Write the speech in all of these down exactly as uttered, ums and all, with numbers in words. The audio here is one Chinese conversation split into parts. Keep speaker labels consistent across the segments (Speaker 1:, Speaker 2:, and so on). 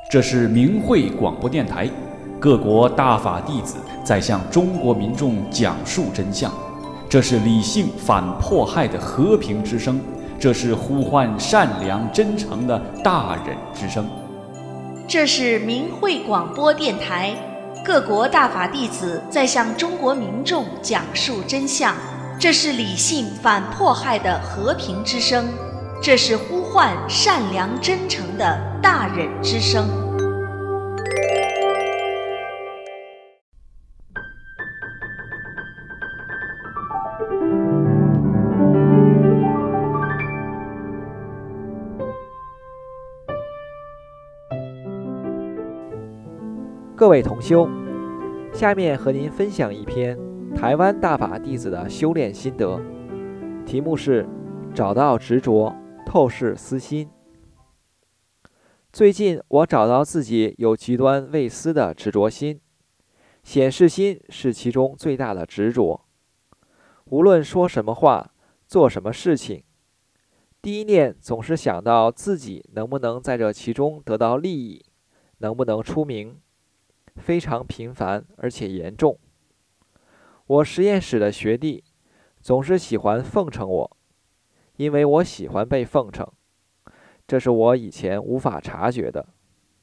Speaker 1: 这是明慧广播电台，各国大法弟子在向中国民众讲述真相。这是理性反迫害的和平之声，这是呼唤善良真诚的大忍之声。
Speaker 2: 这是明慧广播电台，各国大法弟子在向中国民众讲述真相。这是理性反迫害的和平之声，这是呼唤善良真诚的大忍之声。
Speaker 3: 各位同修，下面和您分享一篇台湾大法弟子的修炼心得，题目是找到执着，透视私心。最近我找到自己有极端畏私的执着心，显示心是其中最大的执着。无论说什么话，做什么事情，第一念总是想到自己能不能在这其中得到利益，能不能出名，非常频繁而且严重。我实验室的学弟总是喜欢奉承我，因为我喜欢被奉承，这是我以前无法察觉的。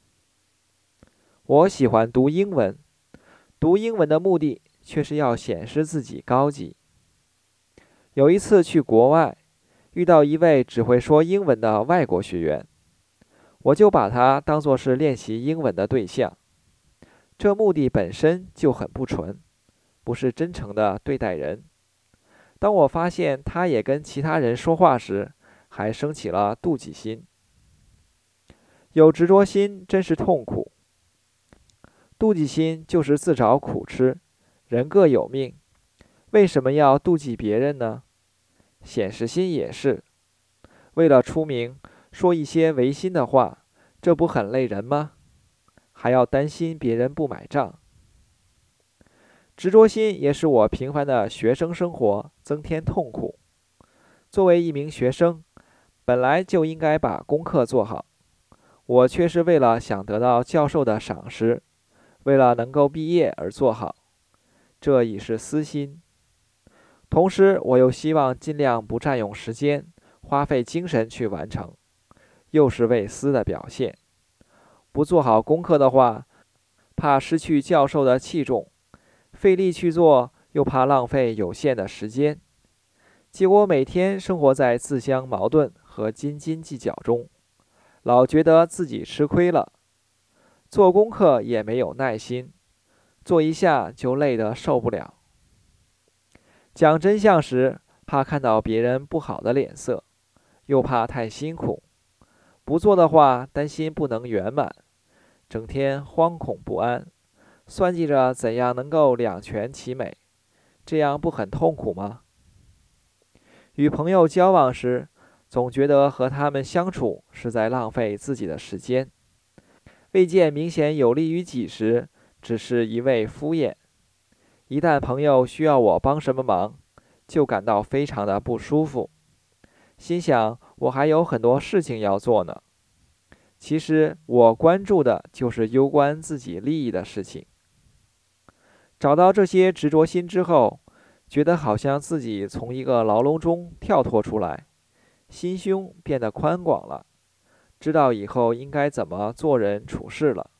Speaker 3: 我喜欢读英文，读英文的目的却是要显示自己高级。有一次去国外，遇到一位只会说英文的外国学员，我就把他当作是练习英文的对象，这目的本身就很不纯，不是真诚的对待人。当我发现他也跟其他人说话时，还升起了妒忌心。有执着心真是痛苦，妒忌心就是自找苦吃，人各有命，为什么要妒忌别人呢？显示心也是，为了出名，说一些违心的话，这不很累人吗？还要担心别人不买账。执着心也使我平凡的学生生活增添痛苦。作为一名学生，本来就应该把功课做好，我却是为了想得到教授的赏识，为了能够毕业而做好，这已是私心。同时我又希望尽量不占用时间，花费精神去完成，又是为私的表现。不做好功课的话，怕失去教授的器重，费力去做，又怕浪费有限的时间，结果每天生活在自相矛盾和斤斤计较中，老觉得自己吃亏了。做功课也没有耐心，做一下就累得受不了。讲真相时，怕看到别人不好的脸色，又怕太辛苦，不做的话担心不能圆满，整天惶恐不安，算计着怎样能够两全其美，这样不很痛苦吗？与朋友交往时，总觉得和他们相处是在浪费自己的时间，未见明显有利于己时，只是一味敷衍。一旦朋友需要我帮什么忙，就感到非常的不舒服，心想我还有很多事情要做呢。其实我关注的就是攸关自己利益的事情。找到这些执着心之后，觉得好像自己从一个牢笼中跳脱出来，心胸变得宽广了，知道以后应该怎么做人处事了。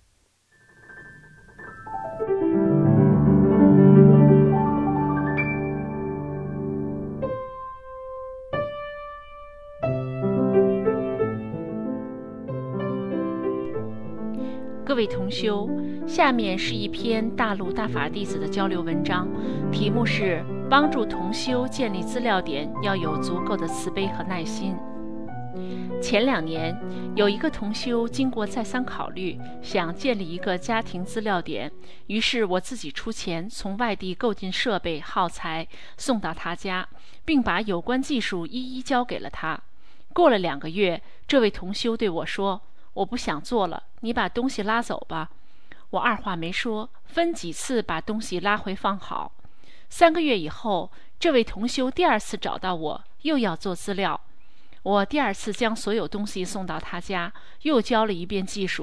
Speaker 4: 各位同修，下面是一篇大陆大法弟子的交流文章，题目是帮助同修建立资料点要有足够的慈悲和耐心。前两年，有一个同修经过再三考虑，想建立一个家庭资料点，于是我自己出钱从外地购进设备耗材送到他家，并把有关技术一一交给了他。过了两个月，这位同修对我说，我不想做了，你把东西拉走吧。我二话没说，分几次把东西拉回放好。三个月以后，这位同修第二次找到我，又要做资料。我第二次将所有东西送到他家，又教了一遍技术，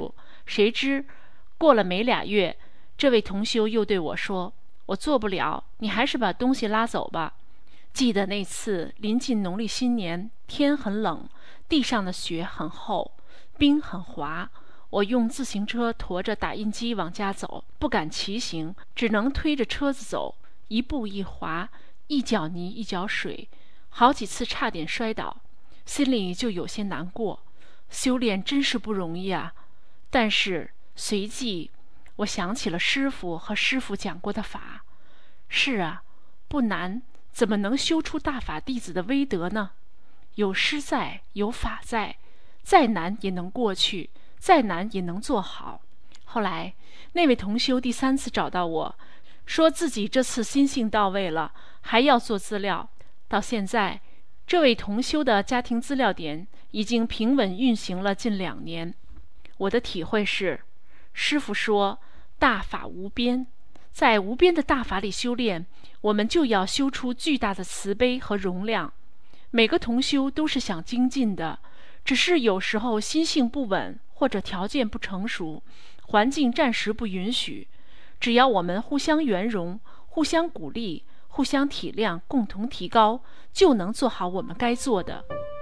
Speaker 4: 谁知过了没俩月，这位同修又对我说：“我做不了，你还是把东西拉走吧。”记得那次临近农历新年，天很冷，地上的雪很厚，冰很滑。我用自行车驮着打印机往家走，不敢骑行，只能推着车子走，一步一滑，一脚泥一脚水，好几次差点摔倒，心里就有些难过。修炼真是不容易啊！但是随即我想起了师父和师父讲过的法。是啊，不难，怎么能修出大法弟子的威德呢？有师在，有法在，再难也能过去，再难也能做好。后来那位同修第三次找到我，说自己这次心性到位了，还要做资料。到现在，这位同修的家庭资料点已经平稳运行了近两年。我的体会是，师父说大法无边，在无边的大法里修炼，我们就要修出巨大的慈悲和容量。每个同修都是想精进的，只是有时候心性不稳，或者条件不成熟，环境暂时不允许。只要我们互相圆融，互相鼓励，互相体谅，共同提高，就能做好我们该做的。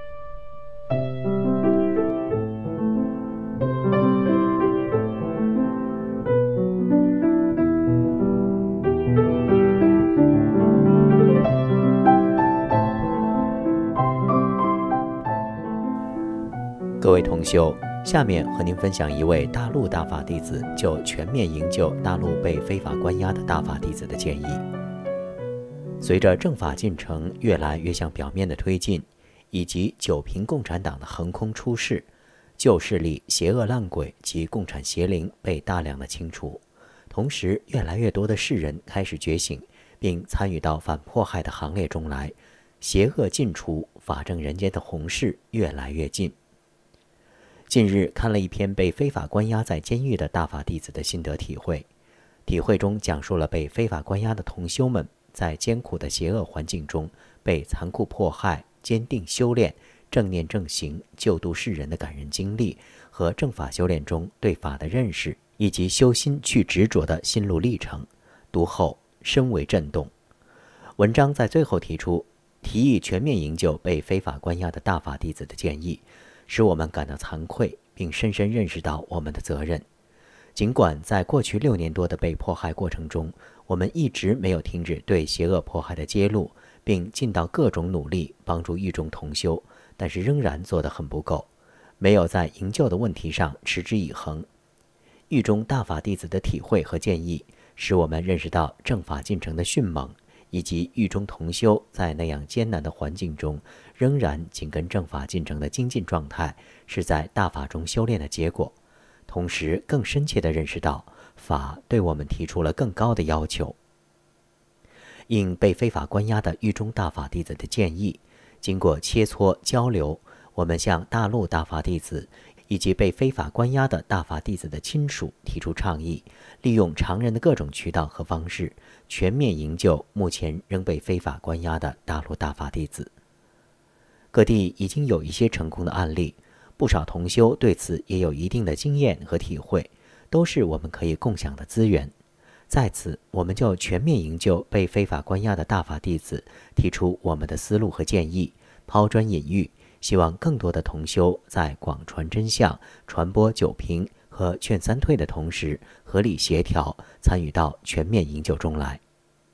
Speaker 5: 各位同修，下面和您分享一位大陆大法弟子就全面营救大陆被非法关押的大法弟子的建议。随着政法进程越来越向表面的推进，以及九平共产党的横空出世，旧势力、邪恶烂鬼及共产邪灵被大量的清除，同时越来越多的世人开始觉醒，并参与到反迫害的行列中来，邪恶尽除，法正人间的红事越来越近。近日看了一篇被非法关押在监狱的大法弟子的心得体会，体会中讲述了被非法关押的同修们在艰苦的邪恶环境中被残酷迫害、坚定修炼、正念正行、救度世人的感人经历，和正法修炼中对法的认识，以及修心去执着的心路历程，读后深为震动。文章在最后提出提议全面营救被非法关押的大法弟子的建议，使我们感到惭愧，并深深认识到我们的责任。尽管在过去六年多的被迫害过程中，我们一直没有停止对邪恶迫害的揭露，并尽到各种努力帮助狱中同修，但是仍然做得很不够，没有在营救的问题上持之以恒。狱中大法弟子的体会和建议，使我们认识到正法进程的迅猛，以及狱中同修在那样艰难的环境中仍然紧跟正法进程的精进状态，是在大法中修炼的结果。同时更深切地认识到法对我们提出了更高的要求。应被非法关押的狱中大法弟子的建议，经过切磋交流，我们向大陆大法弟子以及被非法关押的大法弟子的亲属提出倡议，利用常人的各种渠道和方式，全面营救目前仍被非法关押的大陆大法弟子。各地已经有一些成功的案例，不少同修对此也有一定的经验和体会，都是我们可以共享的资源。在此，我们就全面营救被非法关押的大法弟子提出我们的思路和建议，抛砖引玉，希望更多的同修在广传真相、传播九平和劝三退的同时，合理协调，参与到全面营救中来。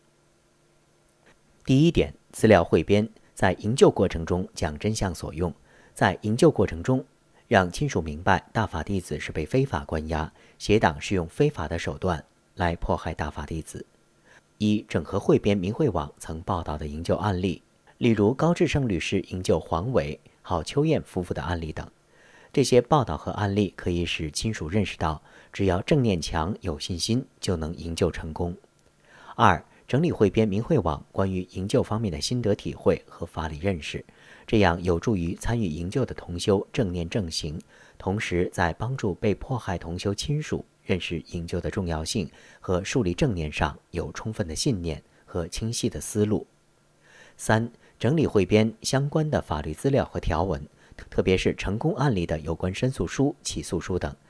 Speaker 5: 第一点，资料汇编，在营救过程中讲真相所用。在营救过程中，让亲属明白大法弟子是被非法关押，邪党是用非法的手段来迫害大法弟子。一、整合汇编明慧网曾报道的营救案例，例如高志胜律师营救黄伟、郝秋燕夫妇的案例等。这些报道和案例可以使亲属认识到，只要正念强、有信心，就能营救成功。二、整理汇编明慧网关于营救方面的心得体会和法理认识，这样有助于参与营救的同修正念正行，同时在帮助被迫害同修亲属认识营救的重要性和树立正念上有充分的信念和清晰的思路。三、整理汇编相关的法律资料和条文，特别是成功案例的有关申诉书、起诉书等，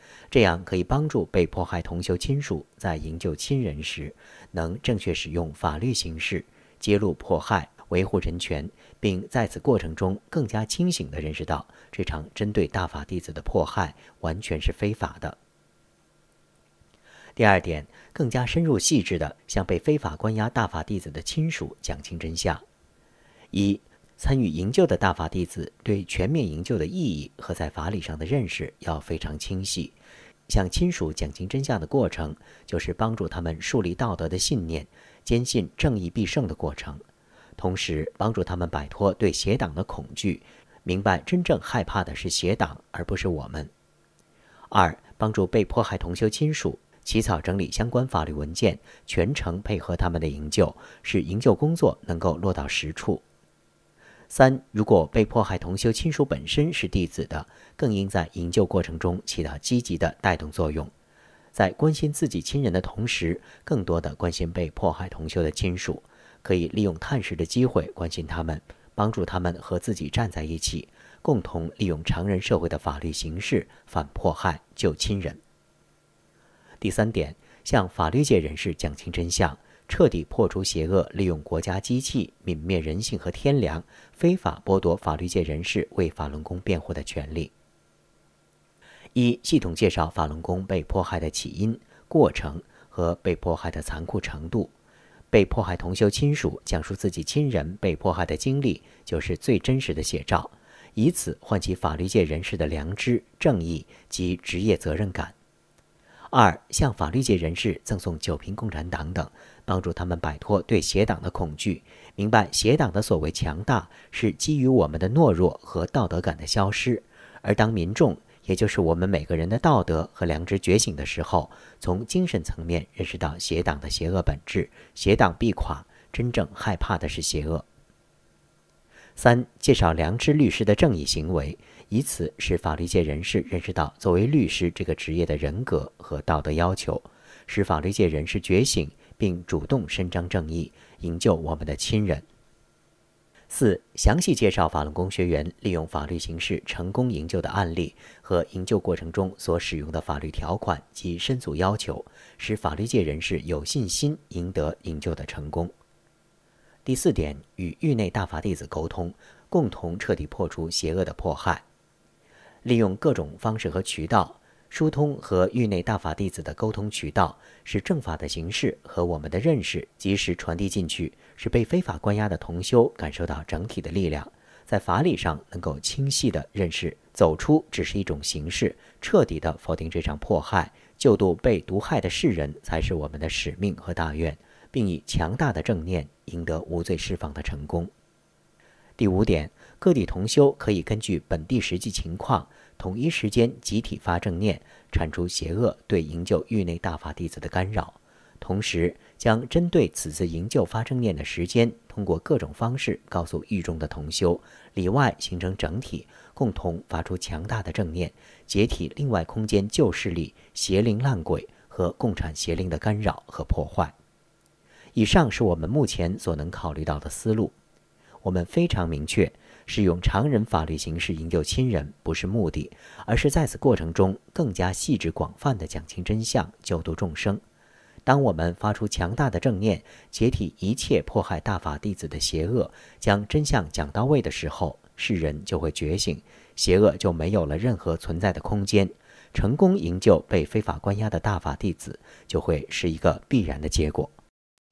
Speaker 5: 这样可以帮助被迫害同修亲属在营救亲人时，能正确使用法律形式，揭露迫害，维护人权，并在此过程中更加清醒地认识到，这场针对大法弟子的迫害完全是非法的。第二点，更加深入细致地向被非法关押大法弟子的亲属讲清真相。一、参与营救的大法弟子对全面营救的意义和在法理上的认识要非常清晰。向亲属讲清真相的过程，就是帮助他们树立道德的信念，坚信正义必胜的过程，同时帮助他们摆脱对邪党的恐惧，明白真正害怕的是邪党，而不是我们。二、帮助被迫害同修亲属起草整理相关法律文件，全程配合他们的营救，使营救工作能够落到实处。三、如果被迫害同修亲属本身是弟子的，更应在营救过程中起到积极的带动作用，在关心自己亲人的同时，更多的关心被迫害同修的亲属，可以利用探视的机会关心他们，帮助他们和自己站在一起，共同利用常人社会的法律形式反迫害救亲人。第三点，向法律界人士讲清真相，彻底破除邪恶利用国家机器泯灭人性和天良，非法剥夺法律界人士为法轮功辩护的权利。一、系统介绍法轮功被迫害的起因、过程和被迫害的残酷程度。被迫害同修亲属讲述自己亲人被迫害的经历，就是最真实的写照，以此唤起法律界人士的良知、正义及职业责任感。二、向法律界人士赠送九瓶共产党等，帮助他们摆脱对邪党的恐惧，明白邪党的所谓强大是基于我们的懦弱和道德感的消失，而当民众，也就是我们每个人的道德和良知觉醒的时候，从精神层面认识到邪党的邪恶本质，邪党必垮，真正害怕的是邪恶。三、介绍良知律师的正义行为，以此使法律界人士认识到作为律师这个职业的人格和道德要求，使法律界人士觉醒并主动伸张正义，营救我们的亲人。四、详细介绍法轮功学员利用法律形式成功营救的案例和营救过程中所使用的法律条款及申诉要求，使法律界人士有信心赢得营救的成功。第四点，与狱内大法弟子沟通，共同彻底破除邪恶的迫害。利用各种方式和渠道，疏通和狱内大法弟子的沟通渠道，使正法的形式和我们的认识及时传递进去，使被非法关押的同修感受到整体的力量，在法理上能够清晰地认识，走出只是一种形式，彻底地否定这场迫害，救度被毒害的世人才是我们的使命和大愿，并以强大的正念赢得无罪释放的成功。第五点，各地同修可以根据本地实际情况，统一时间集体发正念，铲除邪恶对营救狱内大法弟子的干扰，同时将针对此次营救发正念的时间，通过各种方式告诉狱中的同修，里外形成整体，共同发出强大的正念，解体另外空间旧势力、邪灵烂鬼和共产邪灵的干扰和破坏。以上是我们目前所能考虑到的思路。我们非常明确，使用常人法律形式营救亲人不是目的，而是在此过程中更加细致广泛地讲清真相，救度众生。当我们发出强大的正念，解体一切迫害大法弟子的邪恶，将真相讲到位的时候，世人就会觉醒，邪恶就没有了任何存在的空间，成功营救被非法关押的大法弟子就会是一个必然的结果。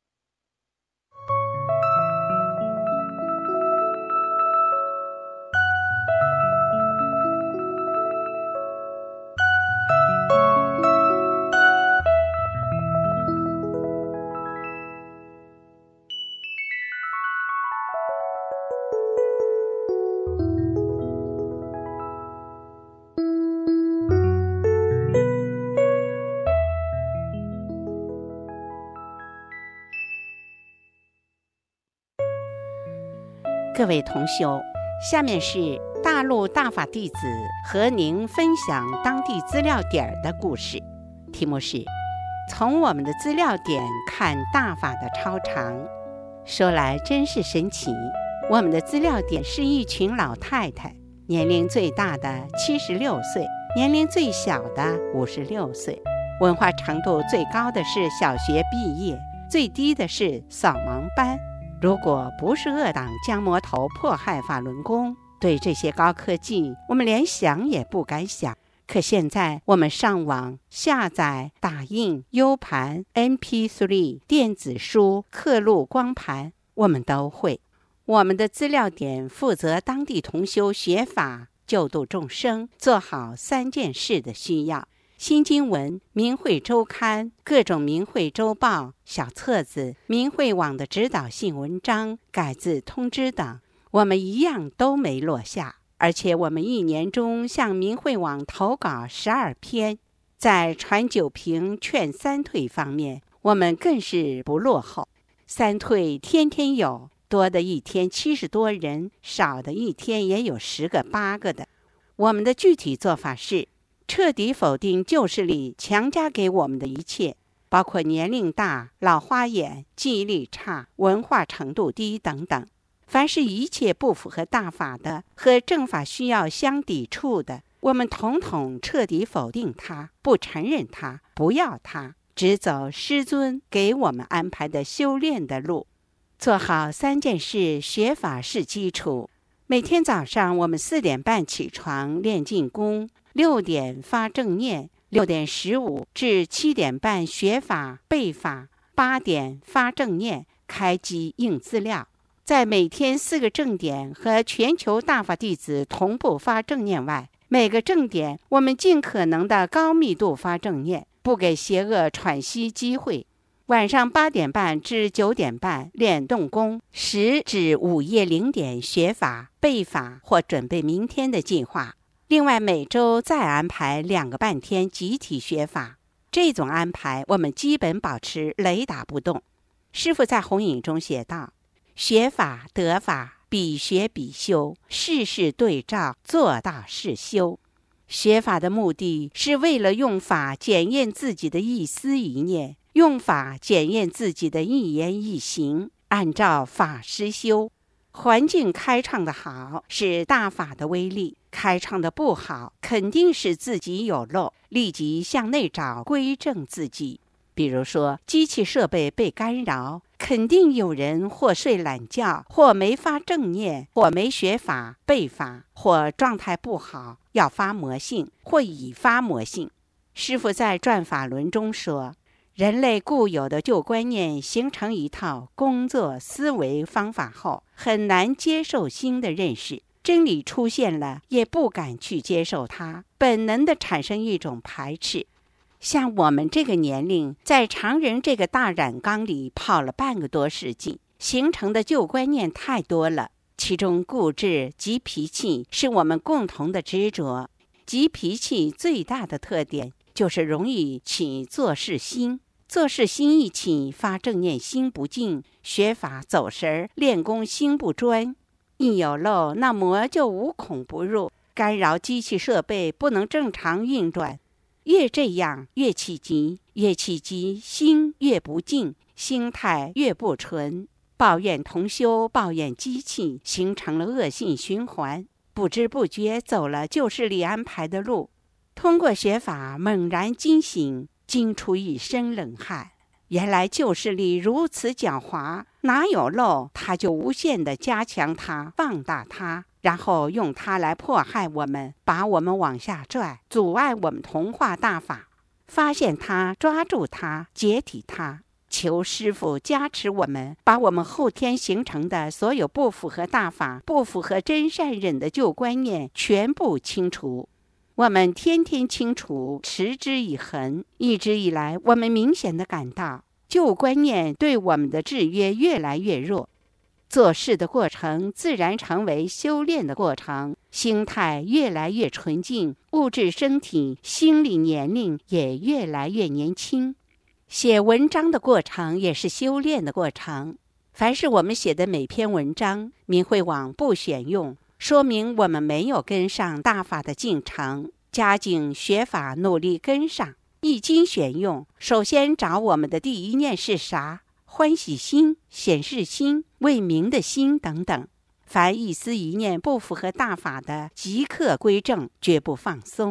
Speaker 6: 各位同修，下面是大陆大法弟子和您分享当地资料点的故事，题目是从我们的资料点看大法的超常。说来真是神奇，我们的资料点是一群老太太，年龄最大的七十六岁， 年龄最小的五十六岁，文化程度最高的是小学毕业，最低的是扫盲班。如果不是恶党将魔头迫害法轮功，对这些高科技我们连想也不敢想。可现在我们上网下载、打印、U 盘、M P 三 电子书、刻录光盘，我们都会。我们的资料点负责当地同修学法、救度众生，做好三件事的需要。新经文、明慧周刊、各种明慧周报、小册子、明慧网的指导性文章、改字通知等，我们一样都没落下。而且我们一年中向明慧网投稿十二篇，在传九平劝三退方面，我们更是不落后。三退天天有，多的一天七十多人，少的一天也有十个八个的。我们的具体做法是彻底否定旧势力强加给我们的一切，包括年龄大、老花眼、记忆力差、文化程度低等等。凡是一切不符合大法的和正法需要相抵触的，我们统统彻底否定它，不承认它，不要它，只走师尊给我们安排的修炼的路。做好三件事，学法是基础。每天早上我们四点半起床练静功，六点发正念，六点十五至七点半学法背法，八点发正念，开机印资料。在每天四个正点和全球大法弟子同步发正念外，每个正点我们尽可能的高密度发正念，不给邪恶喘息机会。晚上八点半至九点半练动功，十至午夜零点学法背法或准备明天的计划。另外每周再安排两个半天集体学法，这种安排我们基本保持雷打不动。师父在弘引中写道，学法得法，比学比修，事事对照，做到是修。学法的目的是为了用法检验自己的一思一念，用法检验自己的一言一行，按照法施修。环境开创的好是大法的威力，开创的不好肯定是自己有漏，立即向内找归正自己。比如说机器设备被干扰，肯定有人或睡懒觉，或没发正念，或没学法背法，或状态不好要发魔性，或已发魔性。师父在转法轮中说，人类固有的旧观念形成一套工作思维方法后，很难接受新的认识，真理出现了也不敢去接受它，本能地产生一种排斥。像我们这个年龄，在常人这个大染缸里泡了半个多世纪，形成的旧观念太多了，其中固执、急脾气是我们共同的执着。急脾气最大的特点就是容易起做事心，做事心一起，发正念心不静，学法走神，练功心不专，一有漏，那魔就无孔不入，干扰机器设备不能正常运转。越这样越气急，越气急心越不静，心态越不纯，抱怨同修，抱怨机器，形成了恶性循环，不知不觉走了旧势力安排的路。通过学法猛然惊醒，惊出一身冷汗，原来旧势力如此狡猾，哪有漏他就无限地加强它，放大它，然后用它来迫害我们，把我们往下拽，阻碍我们同化大法。发现它，抓住它，解体它，求师父加持我们，把我们后天形成的所有不符合大法、不符合真善忍的旧观念全部清除。我们天天清除，持之以恒。一直以来，我们明显地感到旧观念对我们的制约越来越弱，做事的过程自然成为修炼的过程，心态越来越纯净，物质身体心理年龄也越来越年轻。写文章的过程也是修炼的过程，凡是我们写的每篇文章，明慧网不选用，说明我们没有跟上大法的进程，加紧学法努力跟上。一经选用，首先找我们的第一念是啥？欢喜心、显示心、为民的心等等。凡一丝一念不符合大法的，即刻归正，绝不放松。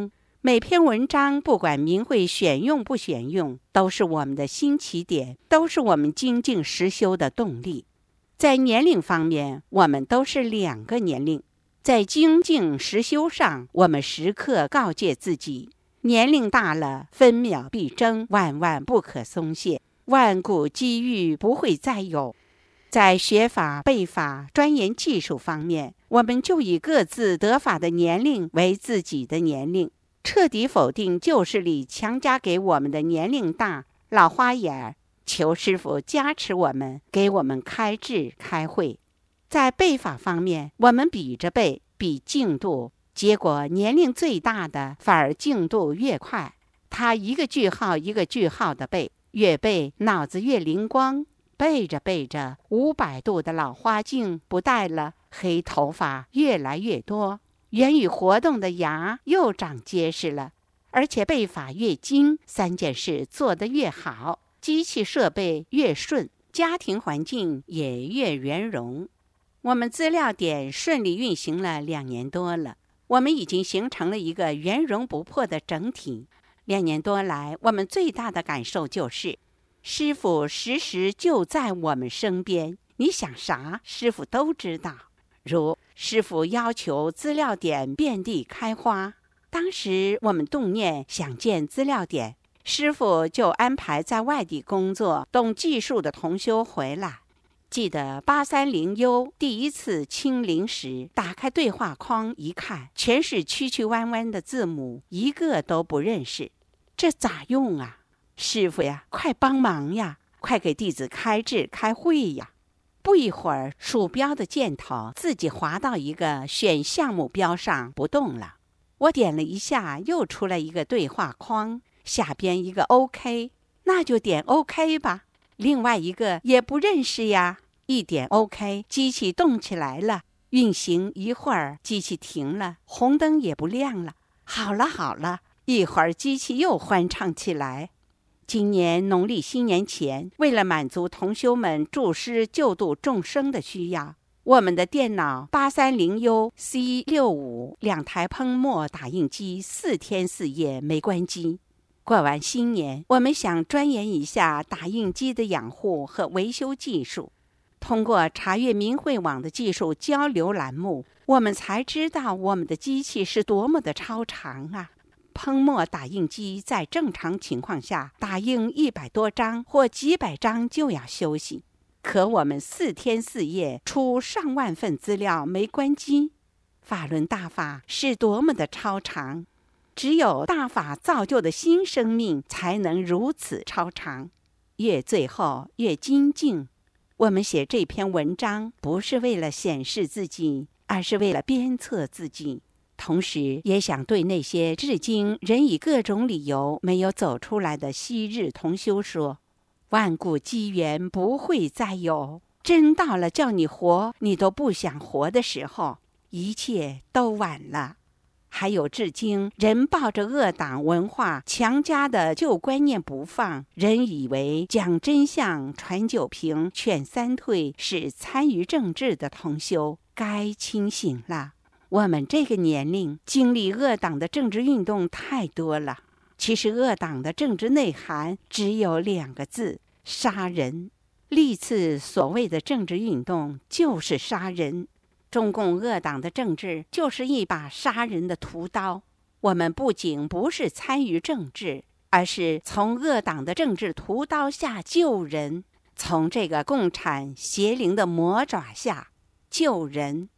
Speaker 6: 每篇文章不管明慧选用不选用，都是我们的新起点，都是我们精进实修的动力。在年龄方面，我们都是两个年龄。在精进实修上，我们时刻告诫自己，年龄大了，分秒必争，万万不可松懈，万古机遇不会再有。在学法、背法、钻研技术方面，我们就以各自得法的年龄为自己的年龄，彻底否定旧势力强加给我们的年龄大、老花眼儿，求师父加持我们，给我们开智开慧。在背法方面，我们比着背，比进度，结果年龄最大的反而进度越快，他一个句号一个句号的背，越背脑子越灵光，背着背着，五百度的老花镜不戴了，黑头发越来越多，言语活动的牙又长结实了。而且背法越精，三件事做得越好，机器设备越顺，家庭环境也越圆融。我们资料点顺利运行了两年多了，我们已经形成了一个圆融不破的整体。两年多来，我们最大的感受就是师父时时就在我们身边，你想啥师父都知道。如师父要求资料点遍地开花，当时我们动念想建资料点，师父就安排在外地工作懂技术的同修回来。记得八三零 U 第一次清零时，打开对话框一看，全是曲曲弯弯的字母，一个都不认识，这咋用啊？师父呀，快帮忙呀，快给弟子开智开会呀。不一会儿，鼠标的箭头自己滑到一个选项目标上不动了，我点了一下，又出来一个对话框，下边一个 OK， 那就点 OK 吧。另外一个也不认识呀，一点 OK， 机器动起来了，运行一会儿，机器停了，红灯也不亮了。好了好了，一会儿机器又欢唱起来。今年农历新年前，为了满足同修们助师救度众生的需要，我们的电脑 八三零 U C 六五 两台喷墨打印机四天四夜没关机。过完新年，我们想钻研一下打印机的养护和维修技术。通过查阅明慧网的技术交流栏目，我们才知道我们的机器是多么的超长啊！喷墨打印机在正常情况下打印一百多张或几百张就要休息，可我们四天四夜出上万份资料没关机。法轮大法是多么的超长！只有大法造就的新生命才能如此超长，越最后越精进。我们写这篇文章不是为了显示自己，而是为了鞭策自己，同时也想对那些至今仍以各种理由没有走出来的昔日同修说，万古机缘不会再有，真到了叫你活你都不想活的时候，一切都晚了。还有至今人抱着恶党文化强加的旧观念不放，人以为讲真相传九平劝三退是参与政治的同修，该清醒了。我们这个年龄经历恶党的政治运动太多了，其实恶党的政治内涵只有两个字：杀人。历次所谓的政治运动就是杀人，中共恶党的政治就是一把杀人的屠刀。我们不仅不是参与政治，而是从恶党的政治屠刀下救人，从这个共产邪灵的魔爪下救人。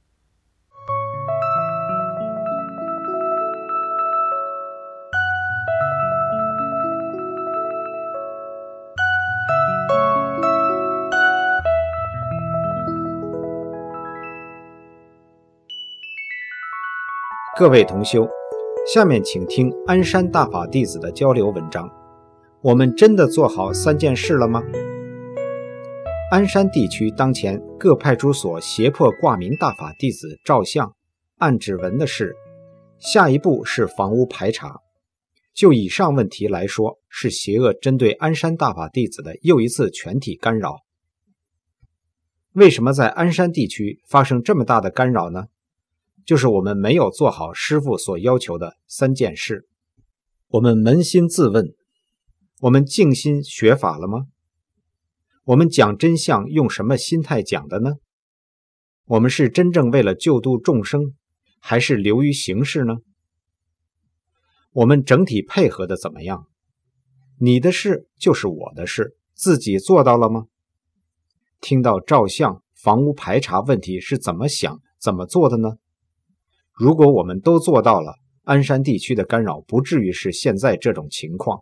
Speaker 7: 各位同修，下面请听鞍山大法弟子的交流文章。我们真的做好三件事了吗？鞍山地区当前各派出所胁迫挂名大法弟子照相、按指纹的事，下一步是房屋排查。就以上问题来说，是邪恶针对鞍山大法弟子的又一次全体干扰。为什么在鞍山地区发生这么大的干扰呢？ 就是我们没有做好师父所要求的三件事。我们扪心自问，我们静心学法了吗？我们讲真相用什么心态讲的呢？我们是真正为了救度众生，还是流于形式呢？我们整体配合的怎么样？你的事就是我的事，自己做到了吗？听到照相、房屋排查问题是怎么想、怎么做的呢？如果我们都做到了，鞍山地区的干扰不至于是现在这种情况。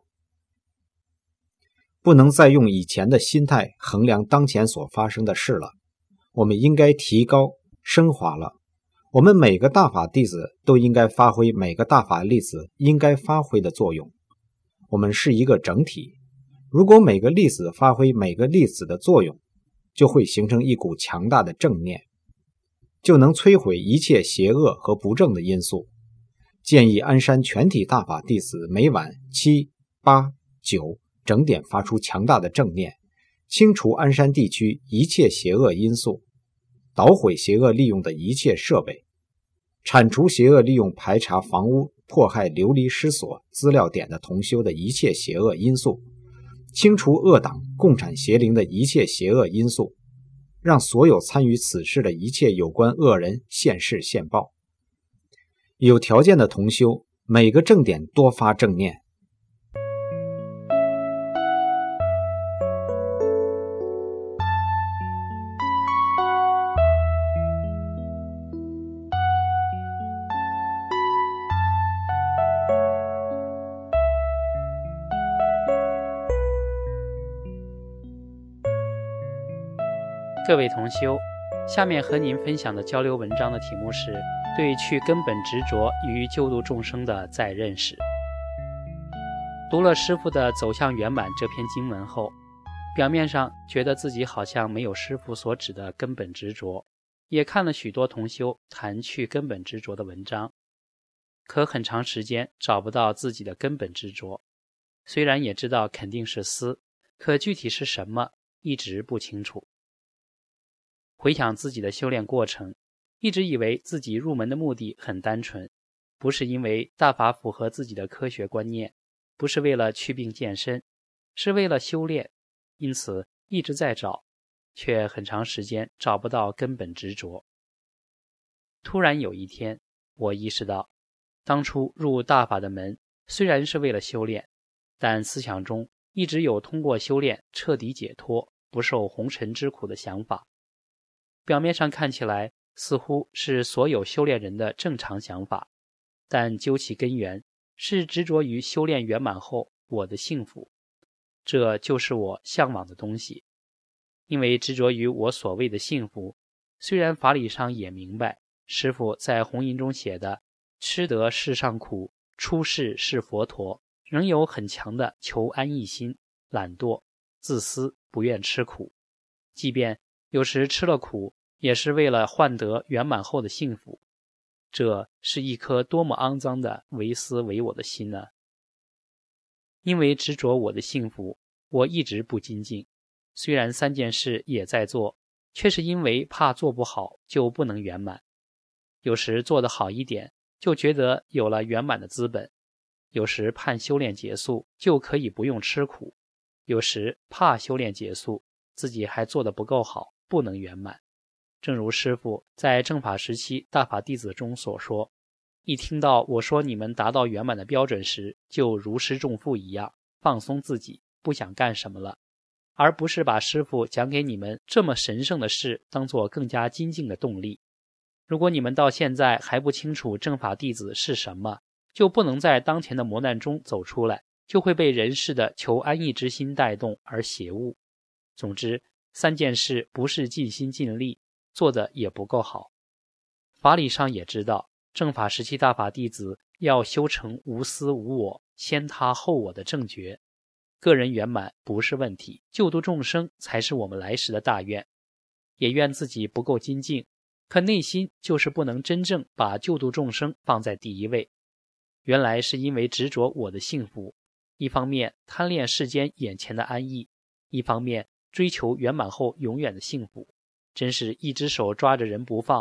Speaker 7: 不能再用以前的心态衡量当前所发生的事了，我们应该提高、升华了。我们每个大法弟子都应该发挥每个大法弟子应该发挥的作用。我们是一个整体，如果每个弟子发挥每个弟子的作用，就会形成一股强大的正念，就能摧毁一切邪恶和不正的因素。建议鞍山全体大法弟子每晚七、八、九整点发出强大的正念，清除鞍山地区一切邪恶因素，捣毁邪恶利用的一切设备，铲除邪恶利用排查房屋、迫害流离失所资料点的同修的一切邪恶因素，清除恶党、共产邪灵的一切邪恶因素，让所有参与此事的一切有关恶人现世现报。有条件的同修，每个正点多发正念。
Speaker 8: 各位同修，下面和您分享的交流文章的题目是对去根本执着与救度众生的再认识。读了师父的走向圆满这篇经文后，表面上觉得自己好像没有师父所指的根本执着，也看了许多同修谈去根本执着的文章，可很长时间找不到自己的根本执着。虽然也知道肯定是思，可具体是什么一直不清楚。回想自己的修炼过程，一直以为自己入门的目的很单纯，不是因为大法符合自己的科学观念，不是为了祛病健身，是为了修炼，因此一直在找，却很长时间找不到根本执着。突然有一天，我意识到，当初入大法的门虽然是为了修炼，但思想中一直有通过修炼彻底解脱、不受红尘之苦的想法。表面上看起来似乎是所有修炼人的正常想法，但究其根源，是执着于修炼圆满后我的幸福，这就是我向往的东西。因为执着于我所谓的幸福，虽然法理上也明白师父在红印中写的吃得世上苦，出世是佛陀，仍有很强的求安逸心，懒惰、自私，不愿吃苦。即便有时吃了苦，也是为了换得圆满后的幸福，这是一颗多么肮脏的唯私唯我的心呢？因为执着我的幸福，我一直不精进，虽然三件事也在做，却是因为怕做不好就不能圆满。有时做得好一点，就觉得有了圆满的资本；有时盼修炼结束就可以不用吃苦；有时怕修炼结束，自己还做得不够好，不能圆满。正如师父在正法时期大法弟子中所说，一听到我说你们达到圆满的标准时，就如释重负一样，放松自己，不想干什么了，而不是把师父讲给你们这么神圣的事当作更加精进的动力。如果你们到现在还不清楚正法弟子是什么，就不能在当前的磨难中走出来，就会被人世的求安逸之心带动而邪误。总之，三件事不是尽心尽力，做的也不够好。法理上也知道，正法时期大法弟子要修成无私无我、先他后我的正觉。个人圆满不是问题，救度众生才是我们来时的大愿。也愿自己不够精进，可内心就是不能真正把救度众生放在第一位。原来是因为执着我的幸福，一方面贪恋世间眼前的安逸，一方面追求圆满后永远的幸福，真是一只手抓着人不放，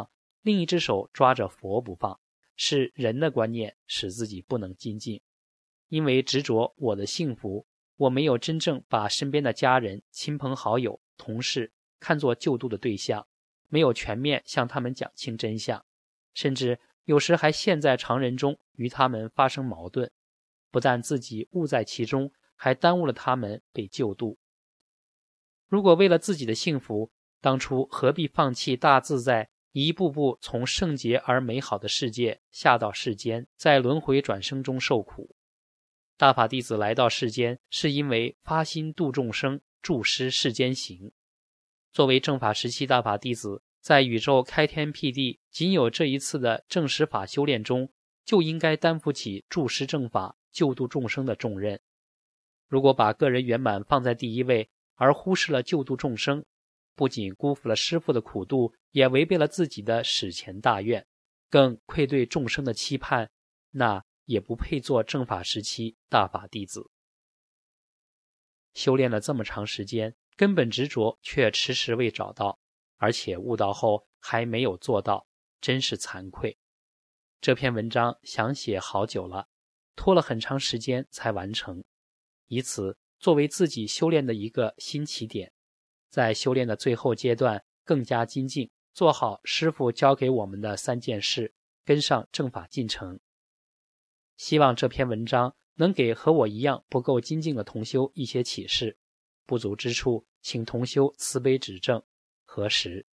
Speaker 8: 另一只手抓着佛不放，是人的观念使自己不能精进。因为执着我的幸福，我没有真正把身边的家人、亲朋好友、同事看作救度的对象，没有全面向他们讲清真相，甚至有时还陷在常人中与他们发生矛盾，不但自己误在其中，还耽误了他们被救度。如果为了自己的幸福，当初何必放弃大自在，一步步从圣洁而美好的世界下到世间，在轮回转生中受苦？大法弟子来到世间，是因为发心度众生，助施世间行。作为正法时期大法弟子，在宇宙开天辟地仅有这一次的正实法修炼中，就应该担负起助施正法、救度众生的重任。如果把个人圆满放在第一位，而忽视了救度众生，不仅辜负了师父的苦度，也违背了自己的史前大愿，更愧对众生的期盼，那也不配做正法时期大法弟子。修炼了这么长时间，根本执着却迟迟未找到，而且悟道后还没有做到，真是惭愧。这篇文章想写好久了，拖了很长时间才完成，以此作为自己修炼的一个新起点，在修炼的最后阶段更加精进，做好师父教给我们的三件事，跟上正法进程。希望这篇文章能给和我一样不够精进的同修一些启示，不足之处请同修慈悲指正，核实。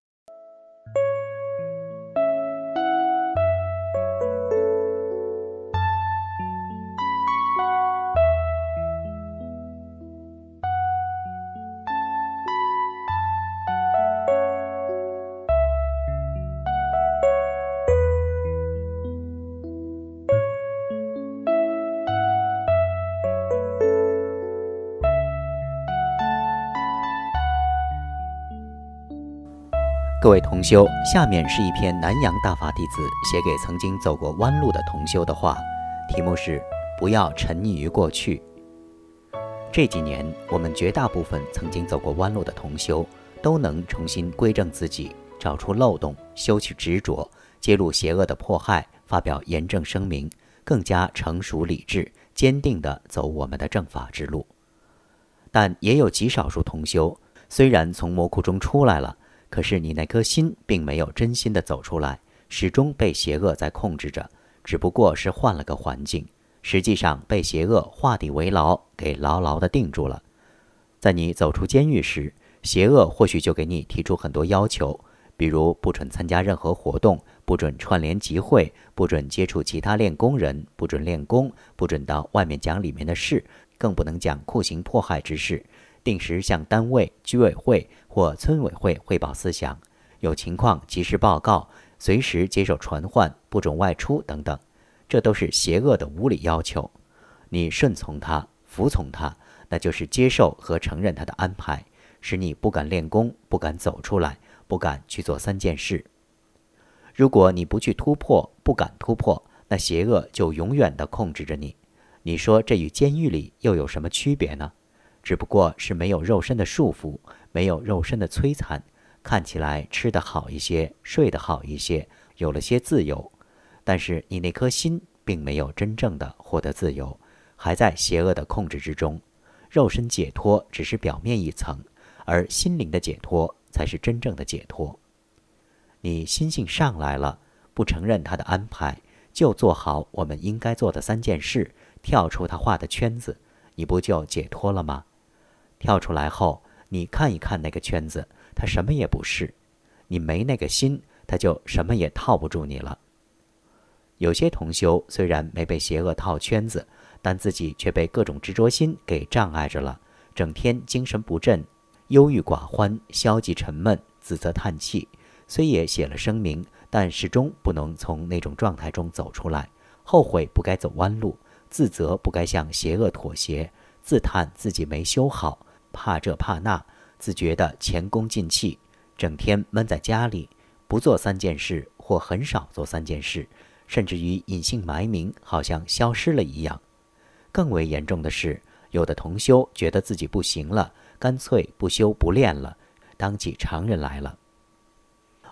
Speaker 5: 各位同修，下面是一篇南洋大法弟子写给曾经走过弯路的同修的话，题目是不要沉溺于过去。这几年，我们绝大部分曾经走过弯路的同修都能重新归正自己，找出漏洞，修去执着，揭露邪恶的迫害，发表严正声明，更加成熟理智，坚定地走我们的正法之路。但也有极少数同修，虽然从魔窟中出来了，可是你那颗心并没有真心地走出来，始终被邪恶在控制着，只不过是换了个环境，实际上被邪恶画地为牢，给牢牢地定住了。在你走出监狱时，邪恶或许就给你提出很多要求，比如不准参加任何活动，不准串联集会，不准接触其他练功人，不准练功，不准到外面讲里面的事，更不能讲酷刑迫害之事，定时向单位、居委会或村委会汇报思想，有情况及时报告，随时接受传唤，不准外出等等。这都是邪恶的无理要求。你顺从他，服从他，那就是接受和承认他的安排，使你不敢练功，不敢走出来，不敢去做三件事。如果你不去突破，不敢突破，那邪恶就永远地控制着你。你说这与监狱里又有什么区别呢？只不过是没有肉身的束缚，没有肉身的摧残，看起来吃得好一些，睡得好一些，有了些自由。但是你那颗心并没有真正的获得自由，还在邪恶的控制之中。肉身解脱只是表面一层，而心灵的解脱才是真正的解脱。你心性上来了，不承认他的安排，就做好我们应该做的三件事，跳出他画的圈子，你不就解脱了吗？跳出来后，你看一看那个圈子，它什么也不是。你没那个心，它就什么也套不住你了。有些同修虽然没被邪恶套圈子，但自己却被各种执着心给障碍着了，整天精神不振，忧郁寡欢，消极沉闷，自责叹气。虽也写了声明，但始终不能从那种状态中走出来，后悔不该走弯路，自责不该向邪恶妥协，自叹自己没修好，怕这怕那，自觉得前功尽弃，整天闷在家里，不做三件事或很少做三件事，甚至于隐姓埋名，好像消失了一样。更为严重的是，有的同修觉得自己不行了，干脆不修不练了，当起常人来了。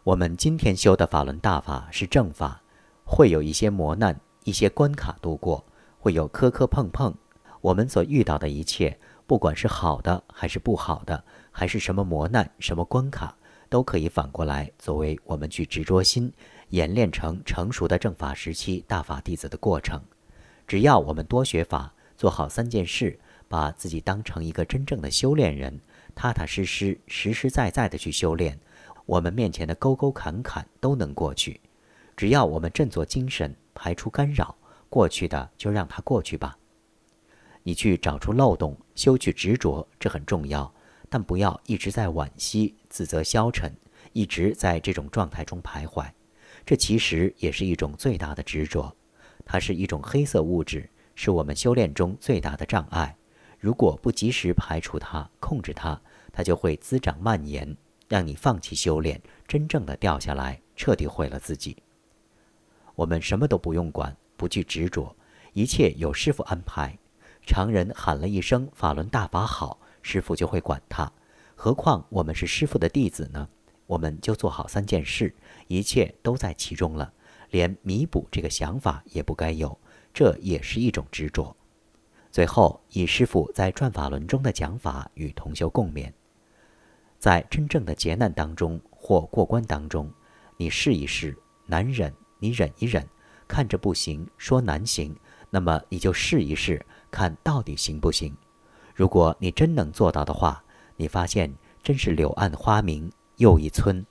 Speaker 5: 我们今天修的法轮大法是正法，会有一些磨难，一些关卡度过，会有磕磕碰碰。我们所遇到的一切，不管是好的还是不好的，还是什么磨难什么关卡，都可以反过来作为我们去执着心演练成成熟的正法时期大法弟子的过程。只要我们多学法，做好三件事，把自己当成一个真正的修炼人，踏踏实实实实在在的去修炼，我们面前的沟沟坎坎都能过去。只要我们振作精神，排除干扰，过去的就让它过去吧。你去找出漏洞，修去执着，这很重要，但不要一直在惋惜、自责、消沉，一直在这种状态中徘徊。这其实也是一种最大的执着，它是一种黑色物质，是我们修炼中最大的障碍。如果不及时排除它、控制它，它就会滋长蔓延，让你放弃修炼，真正的掉下来，彻底毁了自己。我们什么都不用管，不去执着，一切有师父安排。常人喊了一声法轮大法好，师父就会管他，何况我们是师父的弟子呢？我们就做好三件事，一切都在其中了，连弥补这个想法也不该有，这也是一种执着。最后，以师父在转法轮中的讲法与同修共勉。在真正的劫难当中或过关当中，你试一试，难忍你忍一忍，看着不行，说难行，那么你就试一试，看到底行不行。如果你真能做到的话，你发现真是柳暗花明又一村。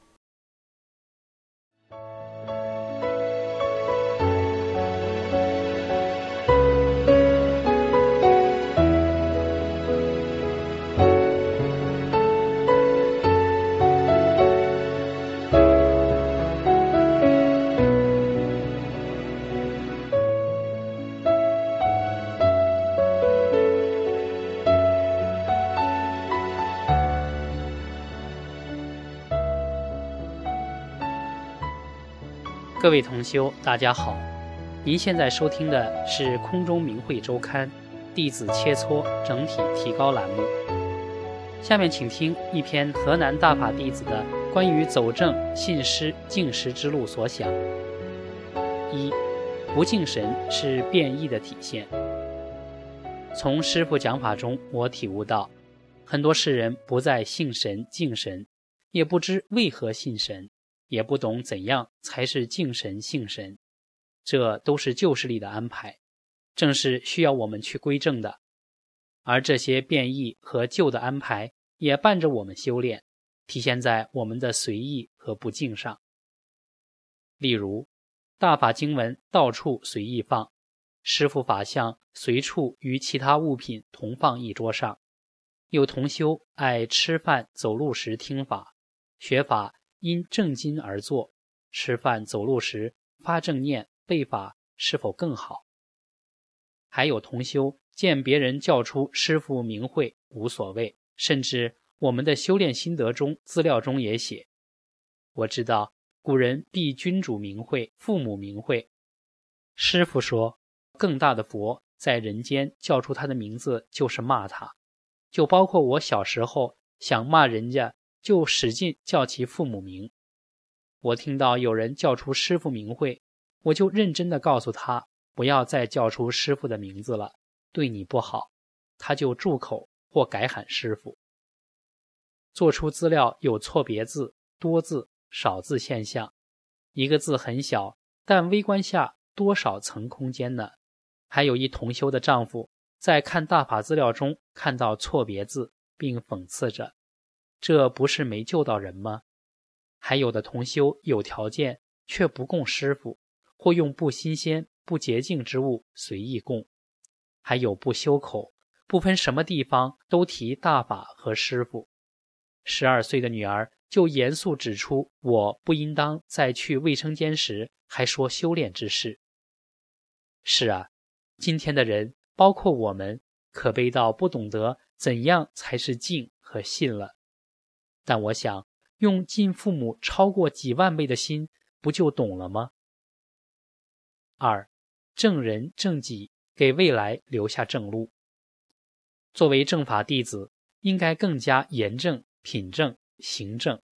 Speaker 8: 各位同修，大家好，您现在收听的是空中明慧周刊弟子切磋整体提高栏目。下面请听一篇河南大法弟子的关于走正信师敬师之路所想。一，不敬神是变异的体现。从师父讲法中，我体悟到，很多世人不再信神敬神，也不知为何信神，也不懂怎样才是敬神信神，这都是旧势力的安排，正是需要我们去归正的。而这些变异和旧的安排也伴着我们修炼，体现在我们的随意和不敬上。例如，大法经文到处随意放，师父法像随处与其他物品同放一桌上。有同修爱吃饭走路时听法，学法因正襟而坐，吃饭走路时发正念背法是否更好？还有同修见别人叫出师父名讳无所谓，甚至我们的修炼心得中资料中也写，我知道古人避君主名讳父母名讳，师父说更大的佛在人间叫出他的名字就是骂他，就包括我小时候想骂人家就使劲叫其父母名。我听到有人叫出师父名讳，我就认真地告诉他不要再叫出师父的名字了，对你不好，他就住口或改喊师父。做出资料有错别字、多字、少字现象，一个字很小，但微观下多少层空间呢？还有一同修的丈夫在看大法资料中看到错别字，并讽刺着，这不是没救到人吗？还有的同修有条件却不供师父，或用不新鲜不洁净之物随意供，还有不修口，不分什么地方都提大法和师父。十二岁的女儿就严肃指出，我不应当在去卫生间时还说修炼之事。是啊，今天的人包括我们可悲到不懂得怎样才是敬和信了。但我想用敬父母超过几万倍的心，不就懂了吗？二，正人正己，给未来留下正路。作为正法弟子，应该更加严正、品正、行正。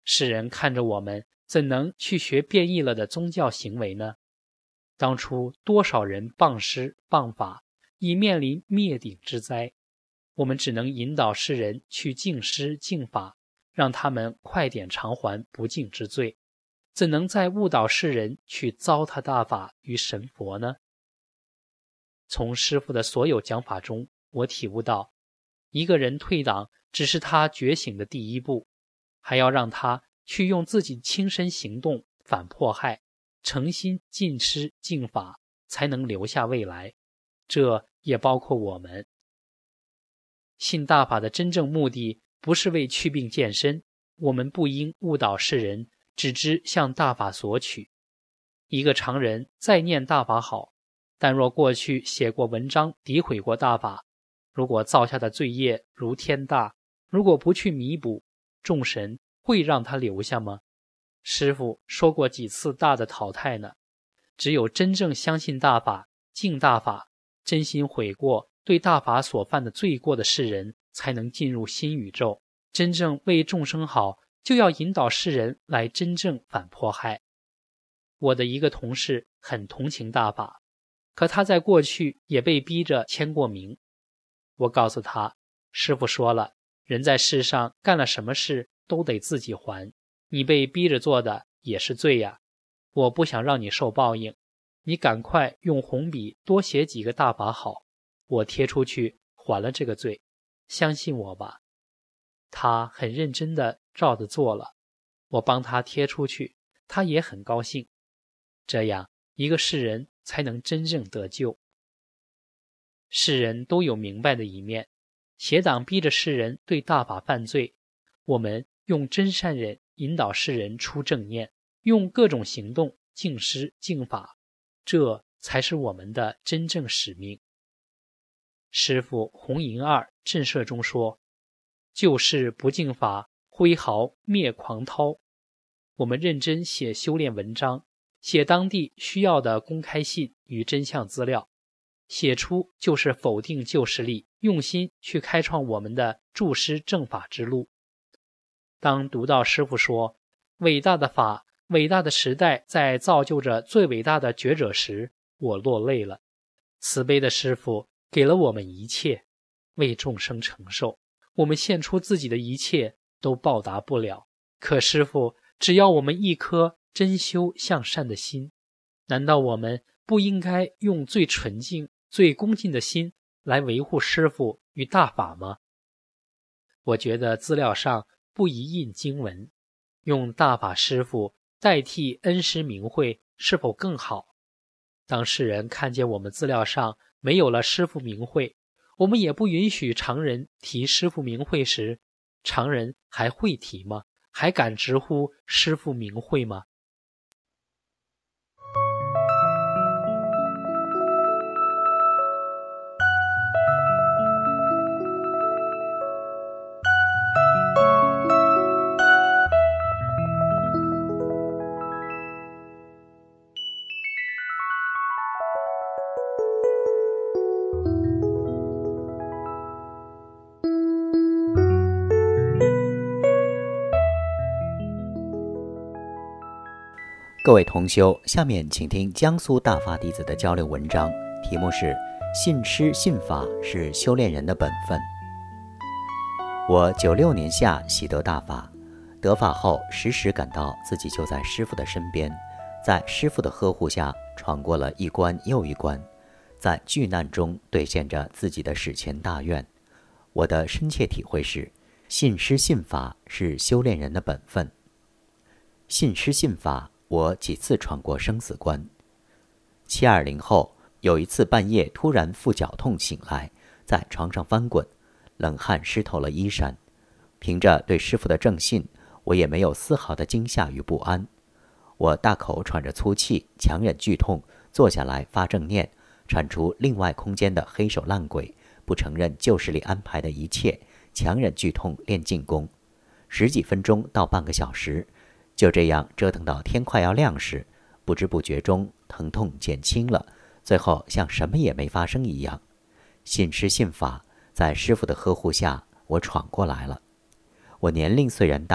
Speaker 8: 世人看着我们，怎能去学变异了的宗教行为呢？当初多少人谤师谤法，已面临灭顶之灾，我们只能引导世人去敬师敬法，让他们快点偿还不敬之罪，怎能再误导世人去糟蹋大法与神佛呢？从师父的所有讲法中，我体悟到，一个人退党只是他觉醒的第一步，还要让他去用自己亲身行动反迫害，诚心敬师敬法，才能留下未来。这也包括我们。信大法的真正目的不是为祛病健身，我们不应误导世人，只知向大法索取。一个常人再念大法好，但若过去写过文章诋毁过大法，如果造下的罪业如天大，如果不去弥补，众神会让他留下吗？师父说过几次大的淘汰呢？只有真正相信大法、敬大法、真心悔过对大法所犯的罪过的世人，才能进入新宇宙。真正为众生好，就要引导世人来真正反迫害。我的一个同事很同情大法，可他在过去也被逼着签过名。我告诉他，师父说了，人在世上干了什么事都得自己还，你被逼着做的也是罪呀。我不想让你受报应，你赶快用红笔多写几个大法好，我贴出去还了这个罪，相信我吧。他很认真地照着做了，我帮他贴出去，他也很高兴。这样一个世人才能真正得救。世人都有明白的一面，邪党逼着世人对大法犯罪，我们用真善忍引导世人出正念，用各种行动敬师敬法，这才是我们的真正使命。师父红银二震慑中说，救世不敬法，挥毫灭狂涛。我们认真写修炼文章，写当地需要的公开信与真相资料，写出就是否定旧势力，用心去开创我们的助师正法之路。当读到师父说，伟大的法，伟大的时代在造就着最伟大的觉者时，我落泪了。慈悲的师父给了我们一切，为众生承受，我们献出自己的一切都报答不了，可师父只要我们一颗真修向善的心，难道我们不应该用最纯净最恭敬的心来维护师父与大法吗？我觉得资料上不宜印经文，用大法师父代替恩师名讳是否更好？当世人看见我们资料上没有了师父名讳，我们也不允许常人提师父名讳时，常人还会提吗？还敢直呼师父名讳吗？
Speaker 5: 各位同修，下面请听江苏大法弟子的交流文章，题目是信师信法是修炼人的本分。我九六年夏习得大法，得法后时时感到自己就在师父的身边，在师父的呵护下闯过了一关又一关，在巨难中兑现着自己的史前大愿。我的深切体会是，信师信法是修炼人的本分。信师信法，我几次闯过生死关。七二零后，有一次半夜突然腹绞痛醒来，在床上翻滚，冷汗湿透了衣衫。凭着对师父的正信，我也没有丝毫的惊吓与不安。我大口喘着粗气，强忍剧痛，坐下来发正念，铲除另外空间的黑手烂鬼，不承认旧势力安排的一切，强忍剧痛练静功。十几分钟到半个小时，就这样折腾到天快要亮时，不知不觉中疼痛减轻了，最后像什么也没发生一样。信师信法，在师父的呵护下，我闯过来了。我年龄虽然大，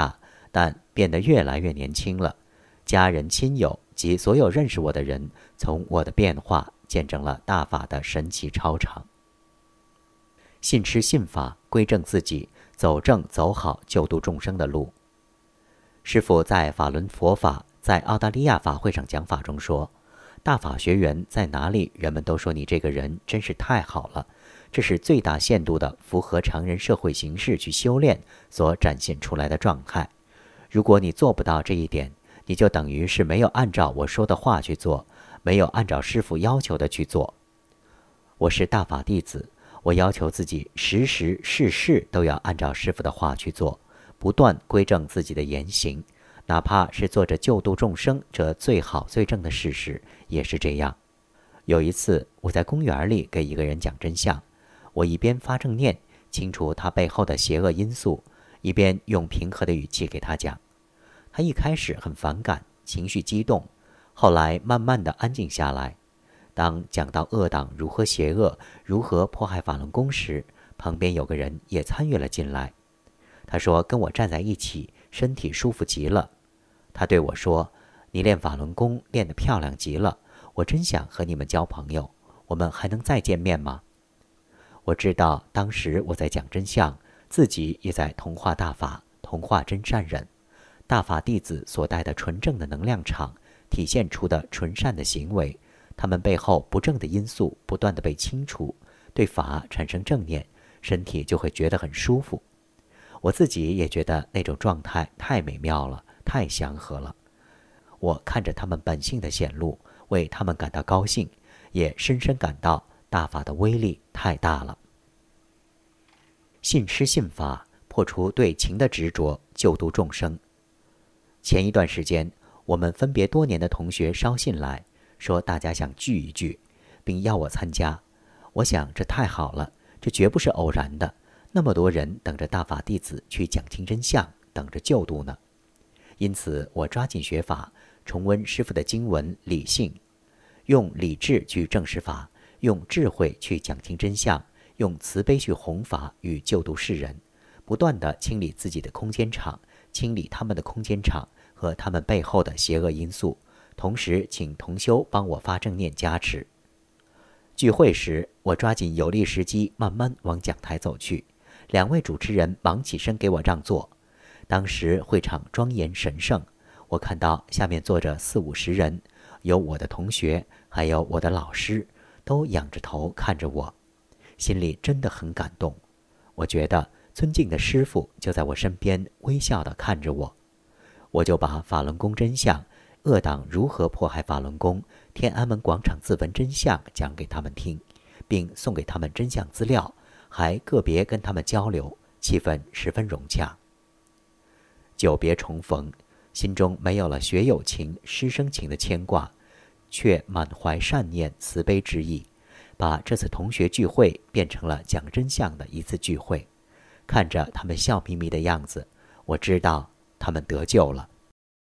Speaker 5: 但变得越来越年轻了。家人、亲友及所有认识我的人，从我的变化见证了大法的神奇超常。信吃信法，归正自己，走正走好救度众生的路。师父在法轮佛法在澳大利亚法会上讲法中说，大法学员在哪里，人们都说你这个人真是太好了，这是最大限度的符合常人社会形式去修炼所展现出来的状态。如果你做不到这一点，你就等于是没有按照我说的话去做，没有按照师父要求的去做。我是大法弟子，我要求自己时时事事都要按照师父的话去做，不断归正自己的言行，哪怕是做着救度众生这最好最正的事实，也是这样。有一次我在公园里给一个人讲真相，我一边发正念，清除他背后的邪恶因素，一边用平和的语气给他讲。他一开始很反感，情绪激动，后来慢慢的安静下来。当讲到恶党如何邪恶，如何迫害法轮功时，旁边有个人也参与了进来。他说跟我站在一起，身体舒服极了。他对我说，你练法轮功练得漂亮极了，我真想和你们交朋友，我们还能再见面吗？我知道当时我在讲真相，自己也在同化大法，同化真善人。大法弟子所带的纯正的能量场，体现出的纯善的行为，他们背后不正的因素不断的被清除，对法产生正念，身体就会觉得很舒服。我自己也觉得那种状态太美妙了，太祥和了。我看着他们本性的显露，为他们感到高兴，也深深感到大法的威力太大了。信吃信法，破除对情的执着，救度众生。前一段时间，我们分别多年的同学捎信来，说大家想聚一聚，并要我参加。我想这太好了，这绝不是偶然的，那么多人等着大法弟子去讲清真相，等着救度呢。因此我抓紧学法，重温师父的经文理性，用理智去证实法，用智慧去讲清真相，用慈悲去弘法与救度世人，不断地清理自己的空间场，清理他们的空间场和他们背后的邪恶因素，同时请同修帮我发正念加持。聚会时，我抓紧有利时机，慢慢往讲台走去，两位主持人忙起身给我让座。当时会场庄严神圣，我看到下面坐着四五十人，有我的同学，还有我的老师，都仰着头看着我，心里真的很感动。我觉得尊敬的师父就在我身边，微笑地看着我。我就把法轮功真相、恶党如何迫害法轮功、天安门广场自焚真相讲给他们听，并送给他们真相资料，还个别跟他们交流，气氛十分融洽。久别重逢，心中没有了学友情、师生情的牵挂，却满怀善念、慈悲之意，把这次同学聚会变成了讲真相的一次聚会。看着他们笑眯眯的样子，我知道他们得救了。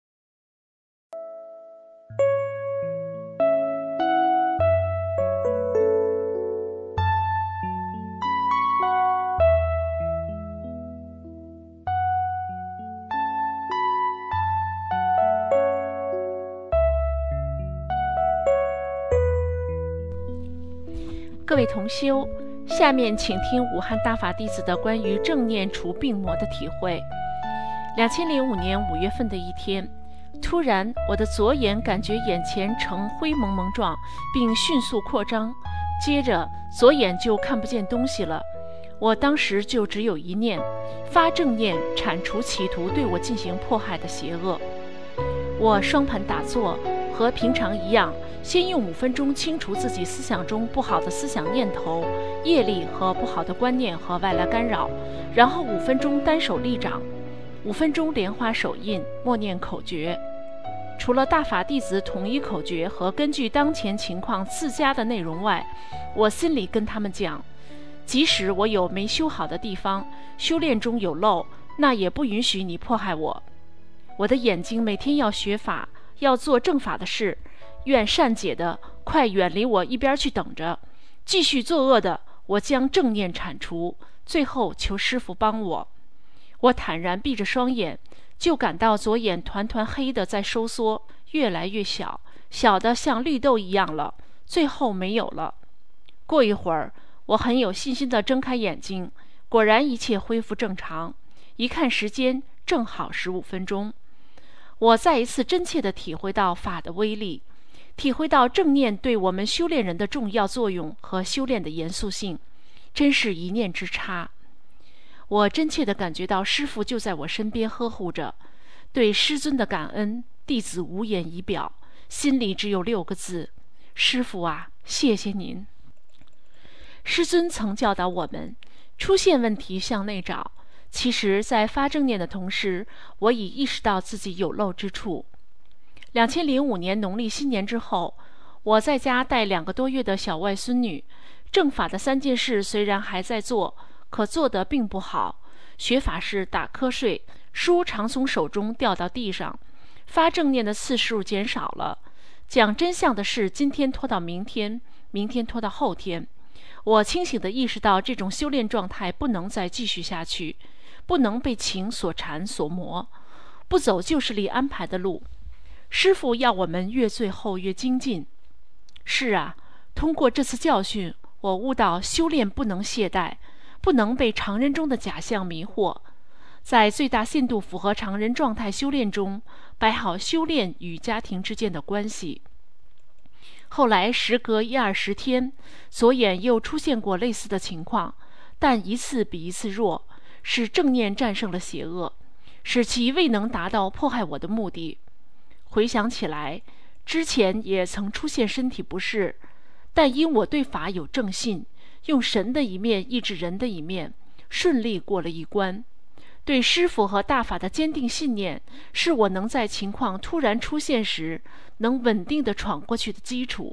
Speaker 4: 各位同修，下面请听武汉大法弟子的关于正念除病魔的体会。两千零五年五月份的一天，突然我的左眼感觉眼前呈灰蒙蒙状，并迅速扩张，接着左眼就看不见东西了。我当时就只有一念，发正念铲除企图对我进行迫害的邪恶。我双盘打坐，和平常一样，先用五分钟清除自己思想中不好的思想念头、业力和不好的观念和外来干扰，然后五分钟单手立掌，五分钟莲花手印，默念口诀。除了大法弟子统一口诀和根据当前情况自加的内容外，我心里跟他们讲，即使我有没修好的地方，修炼中有漏，那也不允许你迫害我。我的眼睛每天要学法，要做正法的事，愿善解的快远离我一边去等着，继续作恶的我将正念铲除，最后求师父帮我。我坦然闭着双眼， 就感到左眼团团黑的在收缩，越来越小，小的像绿豆一样了，最后没有了。过一会儿，我很有信心地睁开眼睛，果然一切恢复正常。一看时间，正好十五分钟。我再一次真切地体会到法的威力，体会到正念对我们修炼人的重要作用和修炼的严肃性，真是一念之差。我真切地感觉到师父就在我身边呵护着，对师尊的感恩，弟子无言以表，心里只有六个字：师父啊，谢谢您。师尊曾教导我们，出现问题向内找。其实在发正念的同时，我已意识到自己有漏之处。两千零五年农历新年之后，我在家带两个多月的小外孙女，正法的三件事虽然还在做，可做得并不好。学法是打瞌睡，书常从手中掉到地上，发正念的次数减少了，讲真相的事今天拖到明天，明天拖到后天。我清醒地意识到这种修炼状态不能再继续下去，不能被情所缠所磨，不走旧势力安排的路。师父要我们越最后越精进。是啊，通过这次教训，我悟到修炼不能懈怠，不能被常人中的假象迷惑，在最大限度符合常人状态修炼中，摆好修炼与家庭之间的关系。后来时隔一二十天，左眼又出现过类似的情况，但一次比一次弱，是正念战胜了邪恶，使其未能达到迫害我的目的。回想起来，之前也曾出现身体不适，但因我对法有正信，用神的一面抑制人的一面，顺利过了一关。对师父和大法的坚定信念，是我能在情况突然出现时能稳定地闯过去的基础。